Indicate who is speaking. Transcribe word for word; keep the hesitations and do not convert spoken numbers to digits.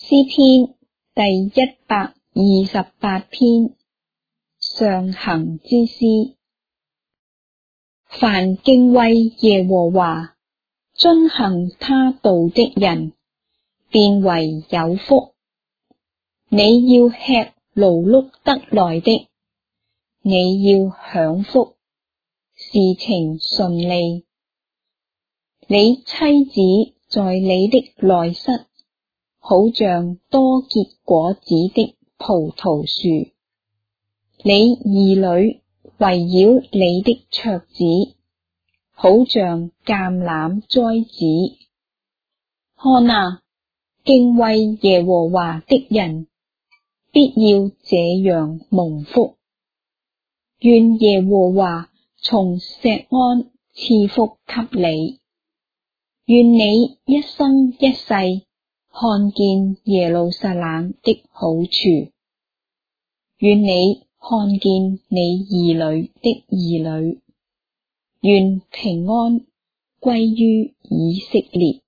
Speaker 1: 詩篇第一百二十八篇，上行之詩。凡敬畏耶和華，遵行他道的人，便為有福。你要吃勞碌得來的，你要享福，事情順利。你妻子在你的內室，好像多結果子的葡萄樹；你兒女圍繞你的桌子，好像橄欖栽子。看啊，敬畏耶和華的人，必要這樣蒙福。願耶和華從錫安賜福給你，願你一生一世看見耶路撒冷的好處，願你看見你兒女的兒女，願平安歸於以色列。